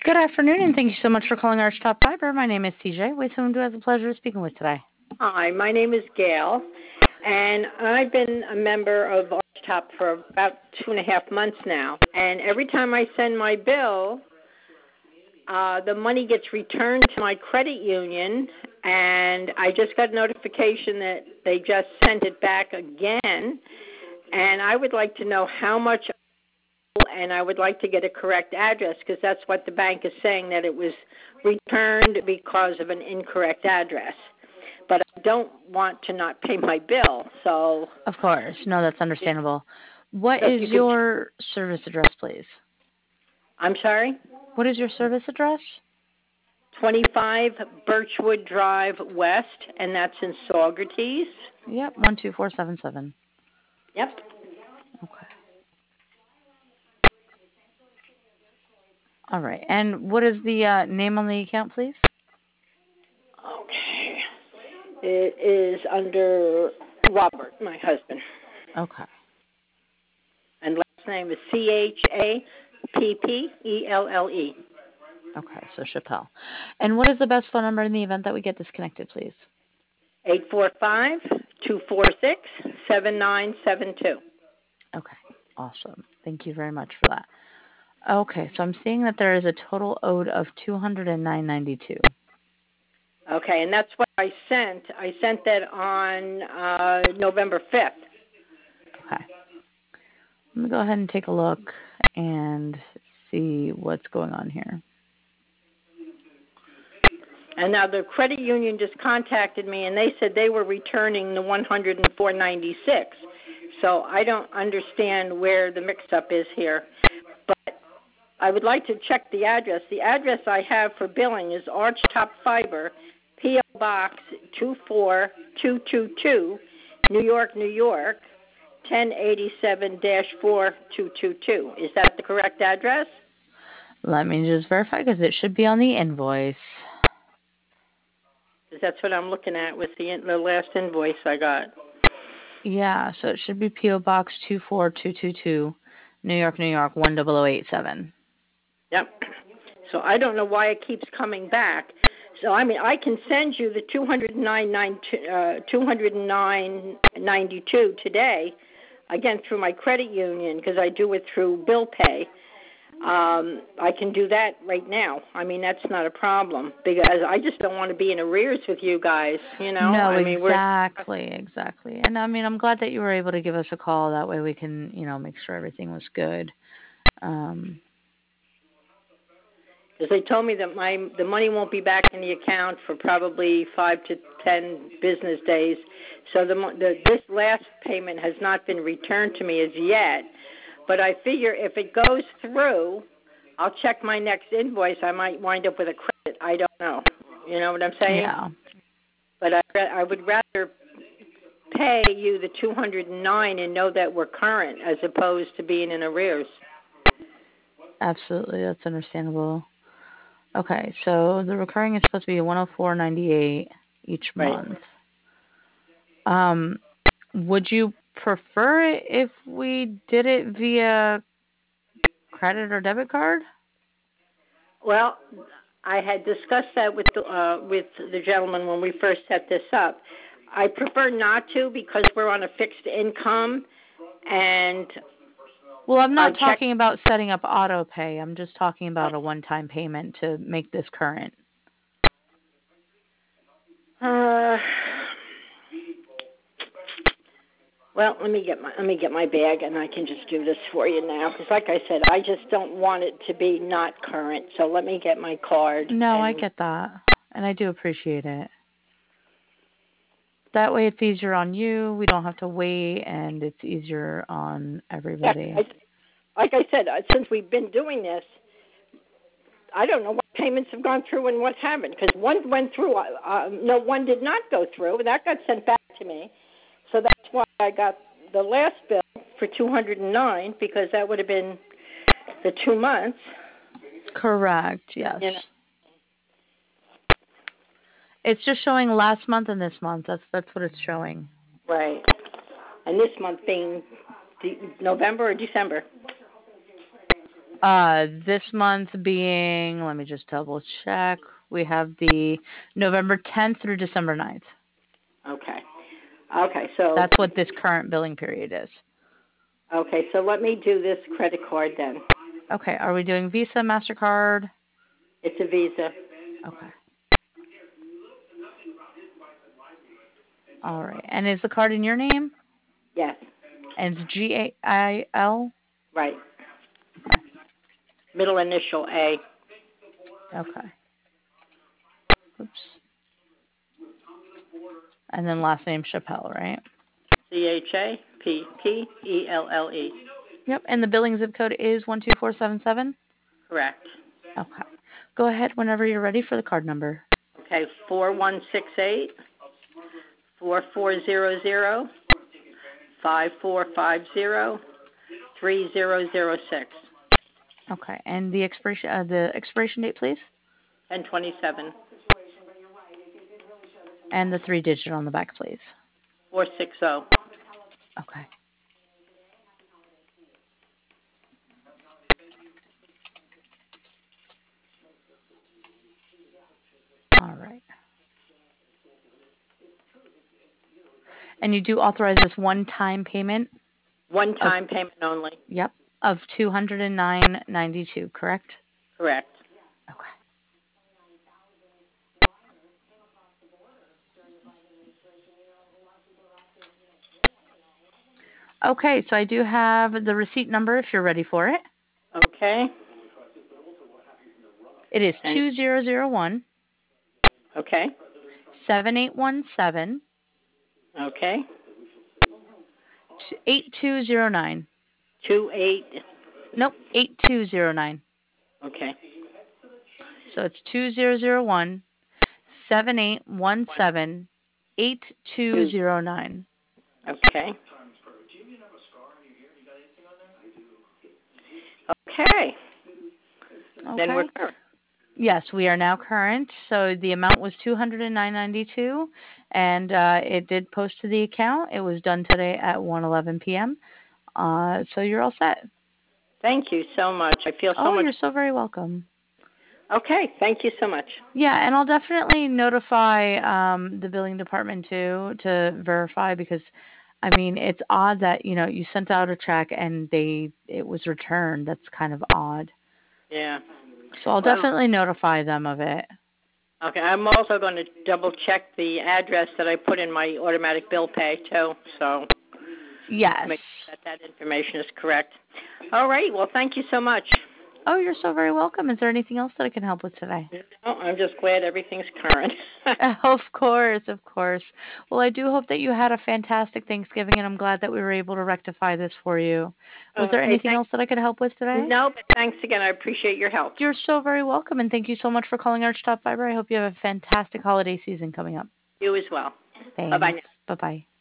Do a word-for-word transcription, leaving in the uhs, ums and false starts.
Good afternoon, and thank you so much for calling Archtop Fiber. My name is C J, with whom do I have the pleasure of speaking with today? Hi, my name is Gail, and I've been a member of Archtop for about two and a half months now. And every time I send my bill, uh, the money gets returned to my credit union, and I just got notification that they just sent it back again. And I would like to know how much, and I would like to get a correct address because that's what the bank is saying, that it was returned because of an incorrect address. But I don't want to not pay my bill, so... Of course. No, that's understandable. What So is you could, your service address, please? I'm sorry? What is your service address? twenty-five Birchwood Drive West, and that's in Saugerties. Yep, one two four seven seven. Yep. Okay. All right. And what is the uh, name on the account, please? Okay. It is under Robert, my husband. Okay. And last name is C H A P P E L L E. Okay, so Chappelle. And what is the best phone number in the event that we get disconnected, please? eight four five, two four six, seven nine seven two. Okay, awesome. Thank you very much for that. Okay, so I'm seeing that there is a total owed of two hundred nine dollars and ninety-two cents. Okay, and that's what I sent. I sent that on uh, November fifth. Okay. Let me go ahead and take a look and see what's going on here. And now the credit union just contacted me, and they said they were returning the one hundred four ninety-six. So I don't understand where the mix-up is here. But I would like to check the address. The address I have for billing is Archtop Fiber, P O. Box two four two two two, New York, New York, ten eighty-seven dash four two two two. Is that the correct address? Let me just verify because it should be on the invoice. Because that's what I'm looking at with the, the last invoice I got. Yeah, so it should be P O. Box two four two two two, New York, New York, one zero zero eight seven. Yep. So I don't know why it keeps coming back. So I mean, I can send you the two hundred nine ninety-two today, again through my credit union because I do it through bill pay. Um, I can do that right now. I mean, that's not a problem because I just don't want to be in arrears with you guys. You know, No, I mean, exactly, we're... exactly. And I mean, I'm glad that you were able to give us a call. That way, we can, you know, make sure everything was good. Um, Because they told me that my the money won't be back in the account for probably five to ten business days. So the, the this last payment has not been returned to me as yet. But I figure if it goes through, I'll check my next invoice. I might wind up with a credit. I don't know. You know what I'm saying? yeah. But I I would rather pay you the two hundred nine and know that we're current as opposed to being in arrears. Absolutely, that's understandable. Okay, so the recurring is supposed to be one hundred four ninety-eight each Right. month. Um, would you prefer it if we did it via credit or debit card? Well, I had discussed that with the, uh, with the gentleman when we first set this up. I prefer not to because we're on a fixed income, and well, I'm not check- talking about setting up auto pay. I'm just talking about a one-time payment to make this current. Uh, well, let me get my let me get my bag, and I can just do this for you now. Because, like I said, I just don't want it to be not current. So let me get my card. No, and... I get that, and I do appreciate it. That way, it's easier on you. We don't have to wait, and it's easier on everybody. Yeah, I, like I said, since we've been doing this, I don't know what payments have gone through and what haven't. Because one went through. Uh, no, one did not go through. That got sent back to me. So that's why I got the last bill for two hundred nine because that would have been the two months. Correct. Yes. You know? It's just showing last month and this month. That's that's what it's showing. Right. And this month being de- November or December? Uh, this month being, let me just double check. We have the November tenth through December ninth. Okay. Okay, so That's what this current billing period is. okay, so let me do this credit card then. Okay, are we doing Visa, MasterCard? It's a Visa. Okay. All right. And is the card in your name? Yes. And it's G A I L? Right. Okay. Middle initial A. Okay. Oops. And then last name Chappelle, right? C H A P P E L L E. Yep. And the billing zip code is one two four seven seven? Correct. Okay. Go ahead whenever you're ready for the card number. Okay, four one six eight, four four zero zero, five four five zero, three zero zero six. Okay. And the expiration uh, the expiration date, please? ten twenty-seven. And the three digit on the back, please. four sixty. Okay. All right. And you do authorize this one-time payment One of, time payment only. yep, of two hundred nine dollars and ninety-two cents, correct? Correct. Okay. Okay, so I do have the receipt number if you're ready for it. Okay. It is And two zero zero one, okay. seven eight one seven, Okay. eight two zero nine. Two eight. Nope, eight two zero nine. Okay. So it's two zero zero one, seven eight one seven, eight two Two. zero nine. Okay. Okay. Then we're Okay. current. Yes, we are now current. So the amount was two hundred nine dollars and ninety-two cents, and uh, it did post to the account. It was done today at one eleven p.m. Uh, so you're all set. Thank you so much. I feel so Oh, much. you're so very welcome. Okay. Thank you so much. Yeah, and I'll definitely notify um, the billing department too to verify because, I mean, it's odd that you know you sent out a check and they it was returned. That's kind of odd. Yeah. So I'll Well, definitely notify them of it. okay. I'm also going to double check the address that I put in my automatic bill pay too. So make Yes. sure that that information is correct. All right. Well, thank you so much. Oh, you're so very welcome. Is there anything else that I can help with today? No, I'm just glad everything's current. Of course, of course. Well, I do hope that you had a fantastic Thanksgiving, and I'm glad that we were able to rectify this for you. Was there Okay. anything Thanks. else that I could help with today? No, but thanks again. I appreciate your help. You're so very welcome, and thank you so much for calling Archtop Fiber. I hope you have a fantastic holiday season coming up. You as well. Bye bye now. Thanks. Bye bye.